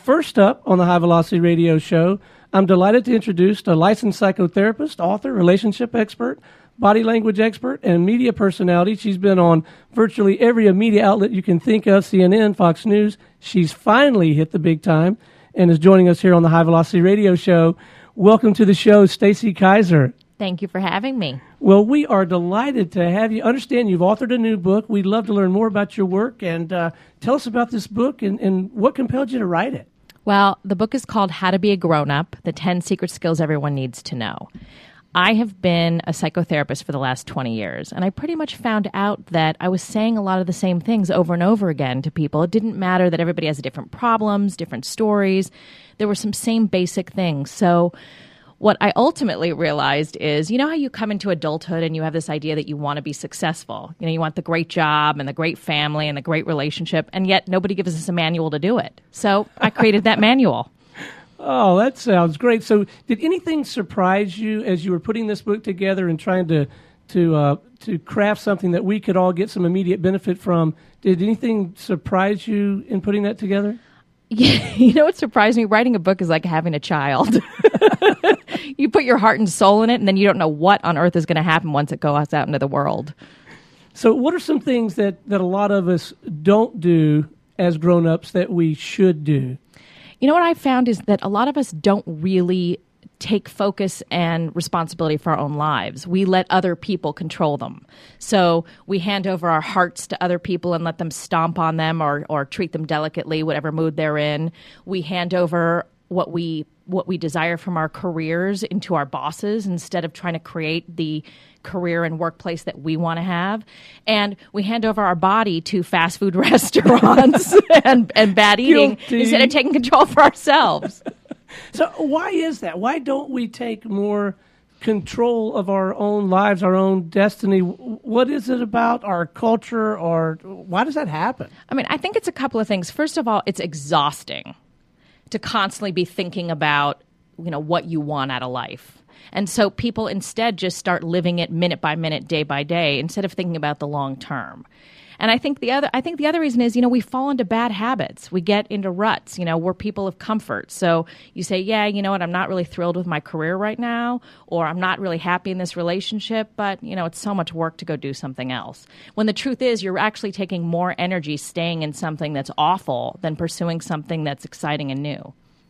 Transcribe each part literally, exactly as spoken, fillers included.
First up on the High Velocity Radio Show, I'm delighted to introduce a licensed psychotherapist, author, relationship expert, body language expert, and media personality. She's been on virtually every media outlet you can think of, C N N, Fox News. She's finally hit the big time and is joining us here on the High Velocity Radio Show. Welcome to the show, Stacy Kaiser. Thank you for having me. Well, we are delighted to have you. Understand you've authored a new book. We'd love to learn more about your work, and uh, tell us about this book and, and what compelled you to write it. Well, the book is called How to Be a Grown-Up, the ten Secret Skills Everyone Needs to Know. I have been a psychotherapist for the last twenty years, and I pretty much found out that I was saying a lot of the same things over and over again to people. It didn't matter that everybody has different problems, different stories. There were some same basic things. So what I ultimately realized is, you know how you come into adulthood and you have this idea that you want to be successful. You know, you want the great job and the great family and the great relationship, and yet nobody gives us a manual to do it. So I created that manual. Oh, that sounds great. So did anything surprise you as you were putting this book together and trying to to uh, to craft something that we could all get some immediate benefit from? Did anything surprise you in putting that together? Yeah, you know what surprised me? Writing a book is like having a child. You put your heart and soul in it, and then you don't know what on earth is going to happen once it goes out into the world. So what are some things that, that a lot of us don't do as grown-ups that we should do? You know what I found is that a lot of us don't really take focus and responsibility for our own lives. We let other people control them. So we hand over our hearts to other people and let them stomp on them or, or treat them delicately, whatever mood they're in. We hand over what we what we desire from our careers into our bosses instead of trying to create the career and workplace that we want to have. And we hand over our body to fast food restaurants and, and bad eating Guilty. Instead of taking control for ourselves. So why is that? Why don't we take more control of our own lives, our own destiny? What is it about our culture, or why does that happen? I mean, I think it's a couple of things. First of all, it's exhausting to constantly be thinking about, you know, what you want out of life. And so people instead just start living it minute by minute, day by day, instead of thinking about the long term. And I think the other I think the other reason is, you know, we fall into bad habits. We get into ruts, you know, we're people of comfort. So you say, yeah, you know what, I'm not really thrilled with my career right now, or I'm not really happy in this relationship, but, you know, it's so much work to go do something else. When the truth is, you're actually taking more energy staying in something that's awful than pursuing something that's exciting and new.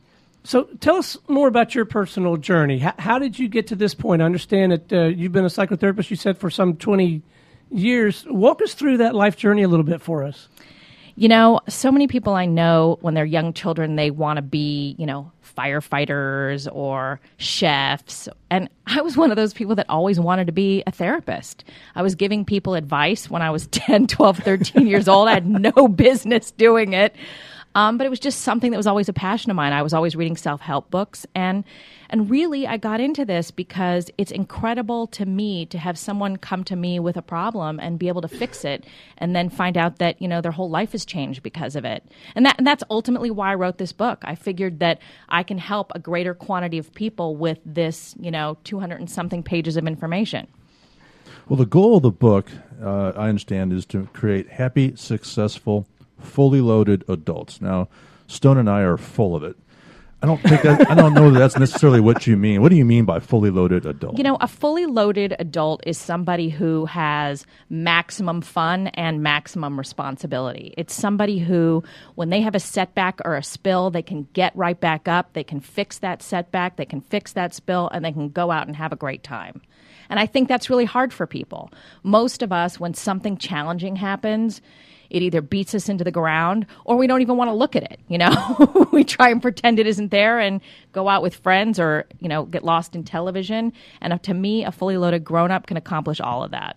So tell us more about your personal journey. How, how did you get to this point? I understand that uh, you've been a psychotherapist, you said, for some twenty years. Walk us through that life journey a little bit for us. You know, so many people I know, when they're young children, they want to be, you know, firefighters or chefs. And I was one of those people that always wanted to be a therapist. I was giving people advice when I was ten, twelve, thirteen years old. I had no business doing it. Um, but it was just something that was always a passion of mine. I was always reading self-help books. And and really, I got into this because it's incredible to me to have someone come to me with a problem and be able to fix it and then find out that, you know, their whole life has changed because of it. And that and that's ultimately why I wrote this book. I figured that I can help a greater quantity of people with this, you know, two hundred and something pages of information. Well, the goal of the book, uh, I understand, is to create happy, successful, fully loaded adults. Now, Stone and I are full of it. I don't think that, I don't know that that's necessarily what you mean. What do you mean by fully loaded adult? You know, a fully loaded adult is somebody who has maximum fun and maximum responsibility. It's somebody who, when they have a setback or a spill, they can get right back up, they can fix that setback, they can fix that spill, and they can go out and have a great time. And I think that's really hard for people. Most of us, when something challenging happens, it either beats us into the ground or we don't even want to look at it, you know. We try and pretend it isn't there and go out with friends or, you know, get lost in television. And to me, a fully loaded grown-up can accomplish all of that.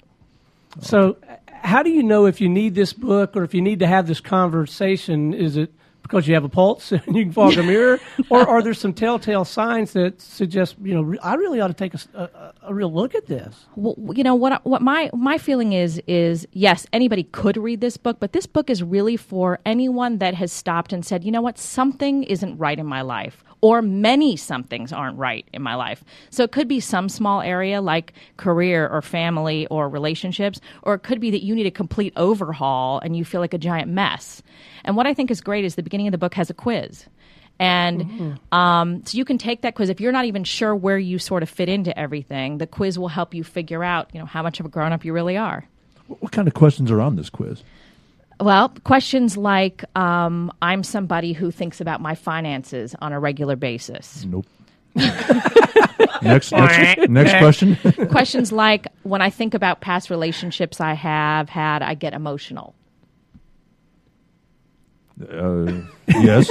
So how do you know if you need this book or if you need to have this conversation? Is it because you have a pulse and you can fog a mirror? Or are there some telltale signs that suggest, you know, I really ought to take a, a, a real look at this? Well, you know, what what my, my feeling is, is yes, anybody could read this book, but this book is really for anyone that has stopped and said, you know what, something isn't right in my life. Or many somethings aren't right in my life. So it could be some small area like career or family or relationships, or it could be that you need a complete overhaul and you feel like a giant mess. And what I think is great is the beginning of the book has a quiz. And mm-hmm. um, so you can take that quiz. If you're not even sure where you sort of fit into everything, the quiz will help you figure out, you know, how much of a grown-up you really are. What kind of questions are on this quiz? Well, questions like, um, I'm somebody who thinks about my finances on a regular basis. Nope. next, next, next question. Questions like, when I think about past relationships I have had, I get emotional. Uh, yes.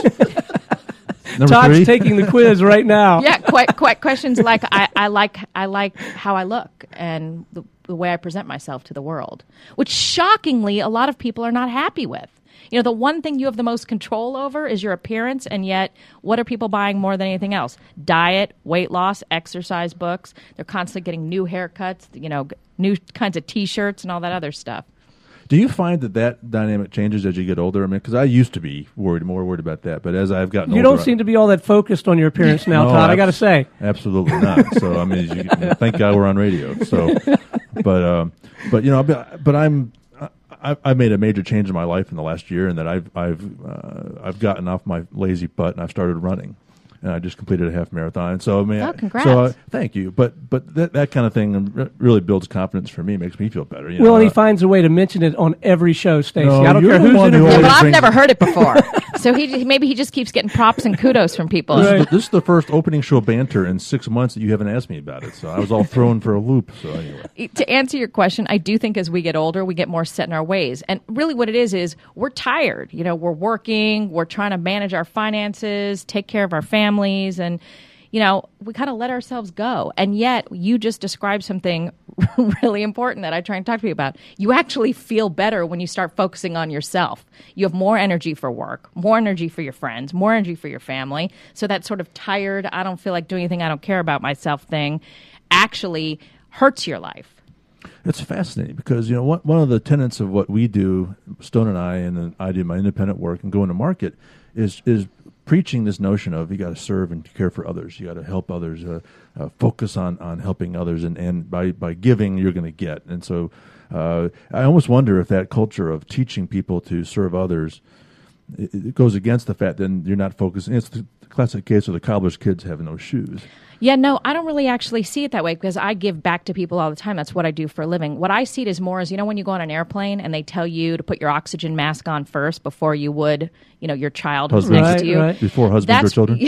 Number Todd's three. taking the quiz right now. Yeah, quite, quite questions like, I, I like I like how I look and the, the way I present myself to the world, which shockingly a lot of people are not happy with. You know, the one thing you have the most control over is your appearance, and yet what are people buying more than anything else? Diet, weight loss, exercise books. They're constantly getting new haircuts, you know, new kinds of T-shirts and all that other stuff. Do you find that that dynamic changes as you get older? I mean, because I used to be worried, more worried about that, but as I've gotten you older... You don't seem to be all that focused on your appearance now, no, Todd, abs- I got to say. Absolutely not. So, I mean, you, thank God we're on radio. So, but, um, but you know, but I'm... I, I made a major change in my life in the last year, and that I've I've uh, I've gotten off my lazy butt and I've started running, and I just completed a half marathon. So I mean, oh, congrats! So uh, thank you, but but that that kind of thing really builds confidence for me, makes me feel better. You well, know? and he finds a way to mention it on every show, Stacey. No, I don't you're care the who's one who interviewing. Yeah, always but I've brings- never heard it before, so he maybe he just keeps getting props and kudos from people. This, Right. is the, this is the first opening show banter in six months that you haven't asked me about it, so I was all thrown for a loop. So anyway, To answer your question, I do think as we get older, we get more set in our ways. And really what it is, is we're tired. You know, we're working, we're trying to manage our finances, take care of our families, and, you know, we kind of let ourselves go. And yet you just described something really important that I try and talk to you about. You actually feel better when you start focusing on yourself. You have more energy for work, more energy for your friends, more energy for your family. So that sort of tired, I don't feel like doing anything, I don't care about myself thing actually hurts your life. it's fascinating because, you know, one, one of the tenets of what we do, Stone and I, and then I do my independent work and go into market, is is preaching this notion of you got to serve and care for others. You got to help others, uh, uh, focus on, on helping others, and, and by, by giving, you're going to get. And so uh, I almost wonder if that culture of teaching people to serve others, it, it goes against the fact that you're not focusing. It's the classic case of the cobbler's kids have no shoes. Yeah, no, I don't really actually see it that way because I give back to people all the time. That's what I do for a living. What I see it as more as, you know, when you go on an airplane and they tell you to put your oxygen mask on first before you would, you know, your child who's Husbands. next Right, to you. right. Before husbands That's- or children?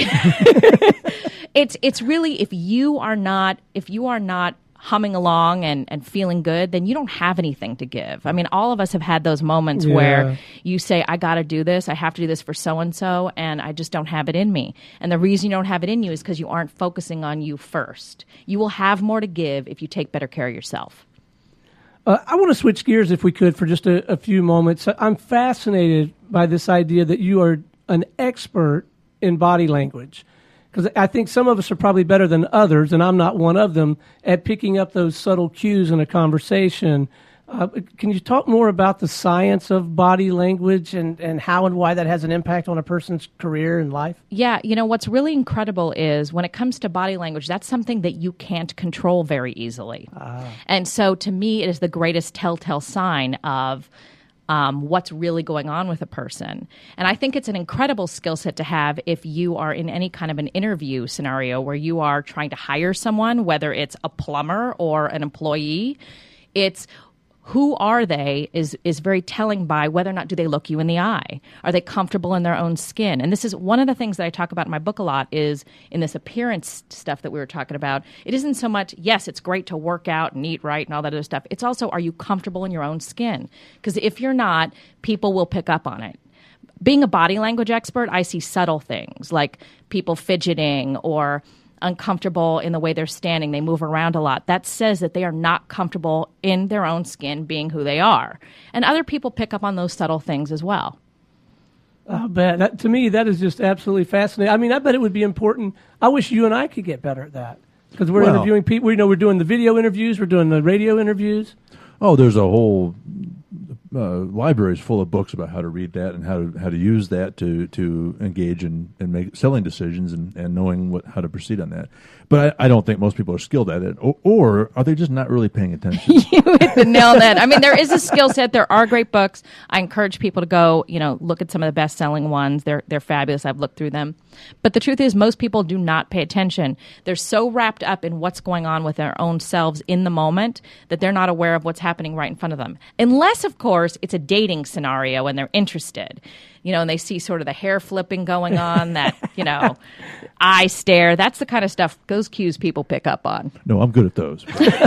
It's it's really if you are not if you are not humming along and, and feeling good, then you don't have anything to give. I mean, all of us have had those moments Yeah. where you say, I got to do this. I have to do this for so-and-so, and I just don't have it in me. And the reason you don't have it in you is because you aren't focusing on you first. You will have more to give if you take better care of yourself. Uh, I want to switch gears, if we could, for just a, a few moments. I'm fascinated by this idea that you are an expert in body language. Because I think some of us are probably better than others, and I'm not one of them, at picking up those subtle cues in a conversation. Uh, can you talk more about the science of body language and, and how and why that has an impact on a person's career and life? Yeah, you know, what's really incredible is when it comes to body language, that's something that you can't control very easily. Ah. And so to me, it is the greatest telltale sign of Um, what's really going on with a person. And I think it's an incredible skill set to have if you are in any kind of an interview scenario where you are trying to hire someone, whether it's a plumber or an employee. It's who are they is is very telling by whether or not do they look you in the eye. Are they comfortable in their own skin? And this is one of the things that I talk about in my book a lot is in this appearance stuff that we were talking about. It isn't so much, yes, it's great to work out and eat right and all that other stuff. It's also, are you comfortable in your own skin? Because if you're not, people will pick up on it. Being a body language expert, I see subtle things like people fidgeting or uncomfortable in the way they're standing. They move around a lot. That says that they are not comfortable in their own skin being who they are. And other people pick up on those subtle things as well. I bet. That, to me, that is just absolutely fascinating. I mean, I bet it would be important. I wish you and I could get better at that because we're Well, interviewing people. You know, we're doing the video interviews. We're doing the radio interviews. Oh, there's a whole uh, libraries full of books about how to read that and how to how to use that to to engage in, in make selling decisions and, and knowing what how to proceed on that. But I, I don't think most people are skilled at it, or, or are they just not really paying attention? You hit the nail on that. I mean, there is a skill set. There are great books. I encourage people to go, you know, look at some of the best-selling ones. They're they're fabulous. I've looked through them. But the truth is, most people do not pay attention. They're so wrapped up in what's going on with their own selves in the moment that they're not aware of what's happening right in front of them. Unless, of course, it's a dating scenario and they're interested. You know, and they see sort of the hair flipping going on, that, you know, eye stare. That's the kind of stuff, those cues people pick up on. No, I'm good at those.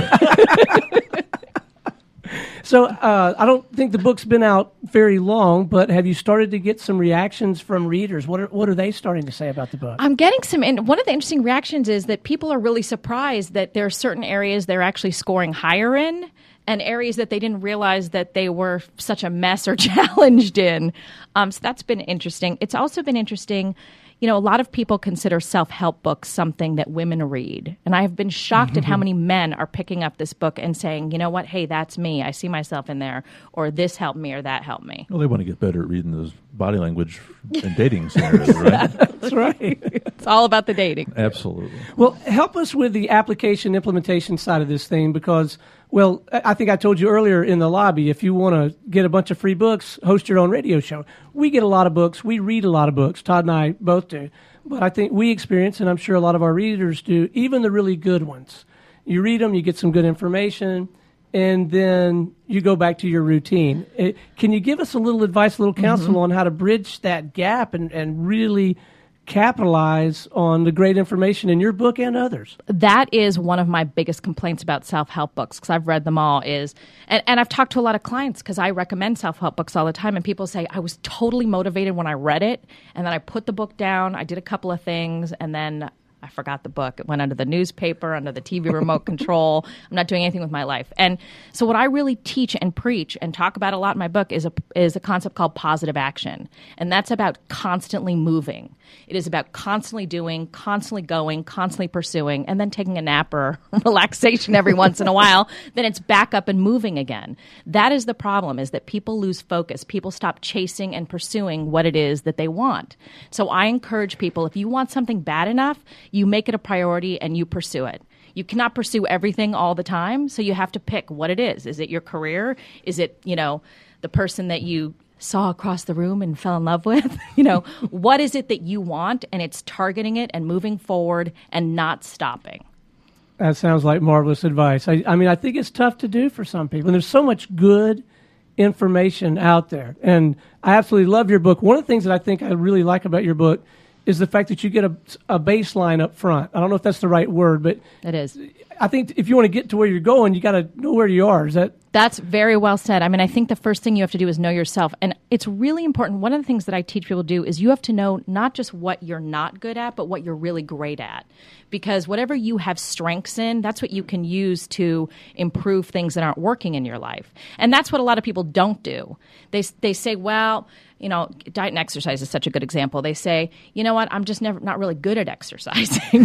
So uh, I don't think the book's been out very long, but have you started to get some reactions from readers? What are, what are they starting to say about the book? I'm getting some, and one of the interesting reactions is that people are really surprised that there are certain areas they're actually scoring higher in, and areas that they didn't realize that they were such a mess or challenged in. Um, so that's been interesting. It's also been interesting. You know, a lot of people consider self-help books something that women read. And I have been shocked mm-hmm. at how many men are picking up this book and saying, you know what, hey, that's me. I see myself in there. Or this helped me, or that helped me. Well, they want to get better at reading those body language and dating scenarios, right? That's right. It's all about the dating. Absolutely. Well, help us with the application implementation side of this thing, because, well, I think I told you earlier in the lobby, if you want to get a bunch of free books, host your own radio show. We get a lot of books. We read a lot of books. Todd and I both do. But I think we experience, and I'm sure a lot of our readers do, even the really good ones. You read them, you get some good information, and then you go back to your routine. It, can you give us a little advice, a little counsel mm-hmm. on how to bridge that gap and, and really capitalize on the great information in your book and others? That is one of my biggest complaints about self-help books, because I've read them all, is, and, and I've talked to a lot of clients because I recommend self-help books all the time, and people say, I was totally motivated when I read it, and then I put the book down, I did a couple of things, and then I forgot the book. It went under the newspaper, under the T V remote control. I'm not doing anything with my life. And so what I really teach and preach and talk about a lot in my book is a, is a concept called positive action. And that's about constantly moving. It is about constantly doing, constantly going, constantly pursuing, and then taking a nap or relaxation every once in a while. Then it's back up and moving again. That is the problem, is that people lose focus. People stop chasing and pursuing what it is that they want. So I encourage people, if you want something bad enough, you make it a priority and you pursue it. You cannot pursue everything all the time, so you have to pick what it is. Is it your career? Is it, you know, the person that you saw across the room and fell in love with? You know, what is it that you want? And it's targeting it and moving forward and not stopping. That sounds like marvelous advice. I, I mean, I think it's tough to do for some people. And there's so much good information out there. And I absolutely love your book. One of the things that I think I really like about your book is the fact that you get a, a baseline up front. I don't know if that's the right word, but it is. I think if you want to get to where you're going, you got to know where you are. Is that? That's very well said. I mean, I think the first thing you have to do is know yourself. And it's really important. One of the things that I teach people to do is you have to know not just what you're not good at, but what you're really great at. Because whatever you have strengths in, that's what you can use to improve things that aren't working in your life. And that's what a lot of people don't do. They they say, well, you know, diet and exercise is such a good example. They say, you know what, I'm just never not really good at exercising.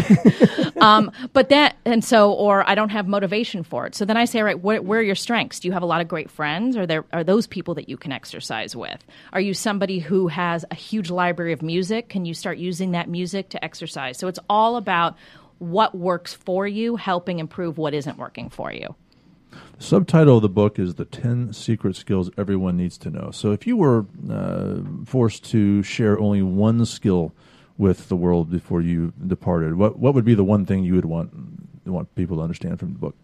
um, but that, and so, or I don't have motivation for it. So then I say, all right, where, where are your strengths? Do you have a lot of great friends? Are there are those people that you can exercise with? Are you somebody who has a huge library of music? Can you start using that music to exercise? So it's all about what works for you, helping improve what isn't working for you. The subtitle of the book is The ten Secret Skills Everyone Needs to Know. So if you were uh, forced to share only one skill with the world before you departed, what what would be the one thing you would want want people to understand from the book?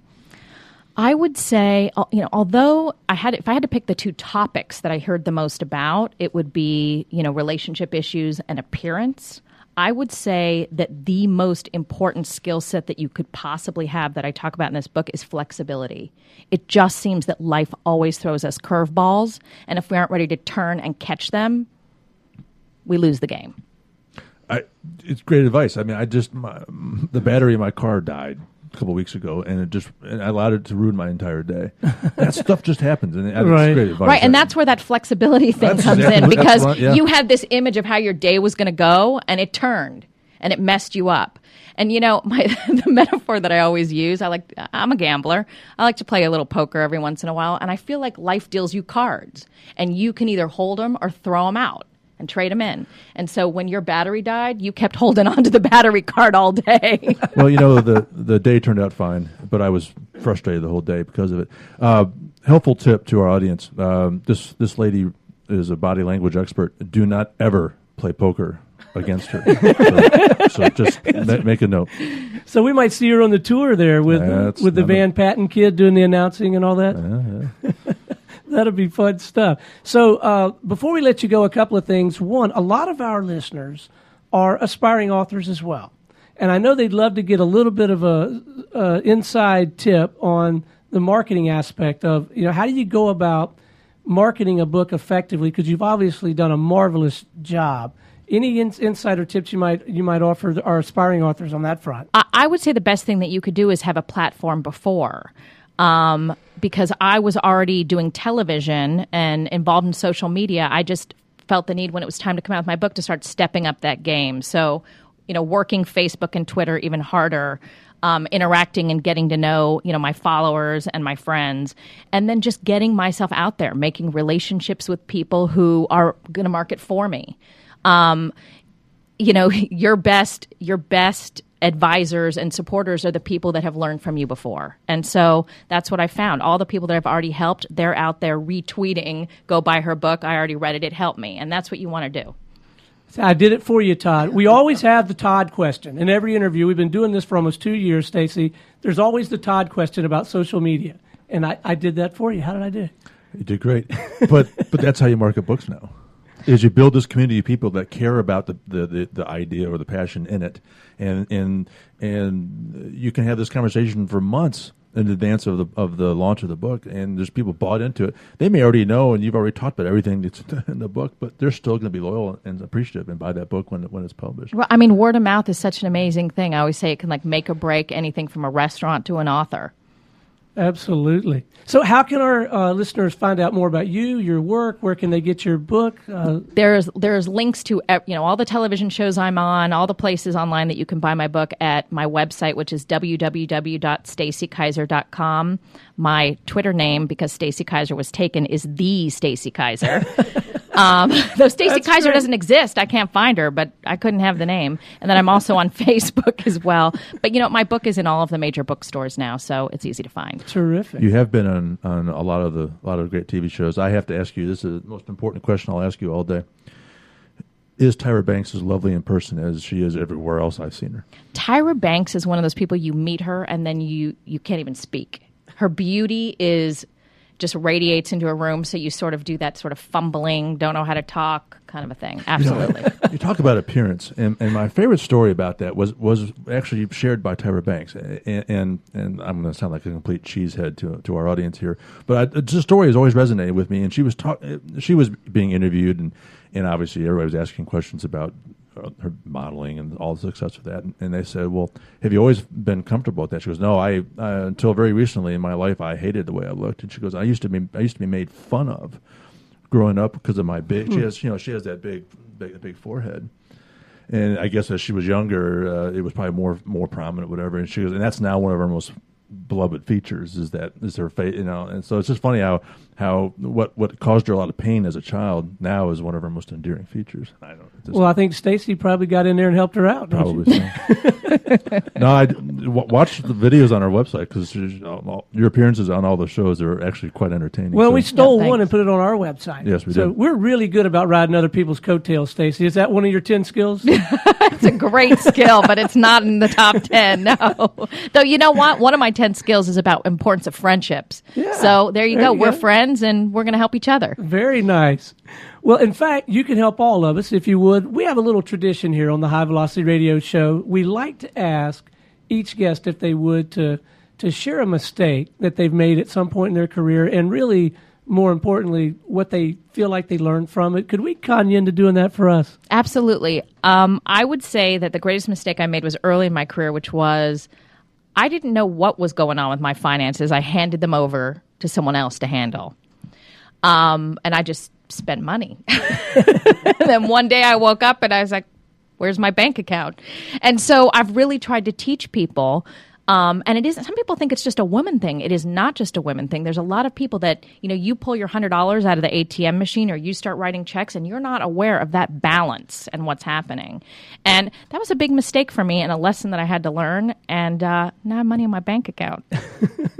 I would say, you know, although I had, if I had to pick the two topics that I heard the most about, it would be, you know, relationship issues and appearance. I would say that the most important skill set that you could possibly have that I talk about in this book is flexibility. It just seems that life always throws us curveballs, and if we aren't ready to turn and catch them, we lose the game. I, it's great advice. I mean, I just, my, the battery in my car died a couple of weeks ago, and it just and I allowed it to ruin my entire day. That stuff just happens, and it's right. great advice. Right, and that's where that flexibility thing that's comes exactly, in, because what, yeah. you had this image of how your day was going to go, and it turned. and it messed you up. And, you know, my the metaphor that I always use, I like, I'm a gambler. I like to play a little poker every once in a while. And I feel like life deals you cards. And you can either hold them or throw them out and trade them in. And so when your battery died, you kept holding on to the battery card all day. Well, you know, the, the day turned out fine, but I was frustrated the whole day because of it. Uh, helpful tip to our audience. Um, this, this lady is a body language expert. Do not ever play poker against her. so, so just ma- make a note. So we might see her on the tour there with That's with the another- Van Patten kid doing the announcing and all that. Yeah, yeah. That'll be fun stuff. So uh, before we let you go, a couple of things. One, a lot of our listeners are aspiring authors as well. And I know they'd love to get a little bit of a, a inside tip on the marketing aspect of, you know, how do you go about marketing a book effectively? Because you've obviously done a marvelous job. Any in- insider tips you might you might offer our aspiring authors on that front? I, I would say the best thing that you could do is have a platform before. Um, because I was already doing television and involved in social media. I just felt the need when it was time to come out with my book to start stepping up that game. So, you know, working Facebook and Twitter even harder, um, interacting and getting to know, you know, my followers and my friends, and then just getting myself out there, making relationships with people who are going to market for me. Um, you know, your best, your best advisors and supporters are the people that have learned from you before. And so that's what I found. All the people that I've already helped, they're out there retweeting, go buy her book. I already read it. It helped me. And that's what you want to do. I did it for you, Todd. We always have the Todd question in every interview. We've been doing this for almost two years, Stacy. There's always the Todd question about social media. And I, I did that for you. How did I do? You did great. But but that's how you market books now. Is you build this community of people that care about the, the, the, the idea or the passion in it, and and and you can have this conversation for months in advance of the of the launch of the book, and there's people bought into it. They may already know, and you've already talked about everything that's in the book, but they're still going to be loyal and appreciative and buy that book when when it's published. Well, I mean, word of mouth is such an amazing thing. I always say it can like make or break anything from a restaurant to an author. Absolutely. So how can our uh, listeners find out more about you, your work? Where can they get your book? Uh, There's there's links to you know all the television shows I'm on, all the places online that you can buy my book at my website, which is w w w dot stacy kaiser dot com. My Twitter name, because Stacy Kaiser was taken, is the Stacy Kaiser. Um, though Stacy That's Kaiser great. doesn't exist, I can't find her, but I couldn't have the name. And then I'm also on Facebook as well. But you know, my book is in all of the major bookstores now, so it's easy to find. terrific. You have been on, on a lot of the a lot of great T V shows. I have to ask you, this is the most important question I'll ask you all day. Is Tyra Banks as lovely in person as she is everywhere else I've seen her? Tyra Banks is one of those people you meet her and then you you can't even speak. Her beauty is just radiates into a room, so you sort of do that sort of fumbling, don't know how to talk kind of a thing. Absolutely. You talk about appearance, and, and my favorite story about that was was actually shared by Tyra Banks, and and, and I'm going to sound like a complete cheesehead to to our audience here, but I, the story has always resonated with me. And she was talk, she was being interviewed, and, and obviously everybody was asking questions about her modeling and all the success of that, and, and they said, "Well, have you always been comfortable with that?" She goes, "No, I uh, until very recently in my life, I hated the way I looked." And she goes, "I used to be I used to be made fun of growing up because of my big." She has, you know, she has that big, big, big forehead, and I guess as she was younger, uh, it was probably more more prominent, whatever. And she goes, and that's now one of her most beloved features is that is her face, you know. And so it's just funny how how what what caused her a lot of pain as a child now is one of her most endearing features. I don't. Just, Well, I think Stacy probably got in there and helped her out. don't you? Probably so. No, I w- watch the videos on our website because your appearances on all the shows are actually quite entertaining. Well, so. we stole Yeah, one thanks. and put it on our website. Yes, we so did. we're really good about riding other people's coattails, Stacy. Is that one of your ten skills? It's a great skill, but it's not in the top ten, no. Though, you know what? One of my ten skills is about importance of friendships. Yeah. So there you There go. you We're go. friends, and we're going to help each other. Very nice. Well, in fact, you can help all of us if you would. We have a little tradition here on the High Velocity Radio Show. We like to ask each guest if they would to to share a mistake that they've made at some point in their career, and really, more importantly, what they feel like they learned from it. Could we con you into doing that for us? Absolutely. Um, I would say that the greatest mistake I made was early in my career, which was I didn't know what was going on with my finances. I handed them over to someone else to handle. Um, and I just spent money. And then one day I woke up and I was like, Where's my bank account? And so I've really tried to teach people. Um, and it isn't, some people think it's just a women thing. It is not just a women thing. There's a lot of people that, you know, you pull your one hundred dollars out of the A T M machine or you start writing checks and you're not aware of that balance and what's happening. And that was a big mistake for me and a lesson that I had to learn. And uh, now I have money in my bank account.